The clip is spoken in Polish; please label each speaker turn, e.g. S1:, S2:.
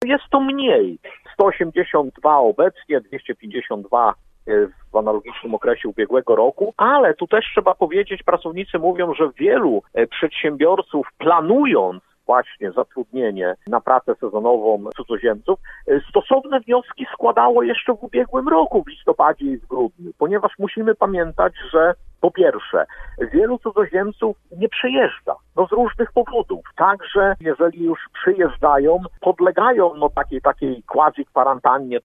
S1: jest to mniej. 182 obecnie, 252 w analogicznym okresie ubiegłego roku, ale tu też trzeba powiedzieć, pracownicy mówią, że wielu przedsiębiorców, planując właśnie zatrudnienie na pracę sezonową cudzoziemców, stosowne wnioski składało jeszcze w ubiegłym roku, w listopadzie i w grudniu, ponieważ musimy pamiętać, że po pierwsze, wielu cudzoziemców nie przyjeżdża, z różnych powodów. Także jeżeli już przyjeżdżają, podlegają takiej quasi-kwarantannie,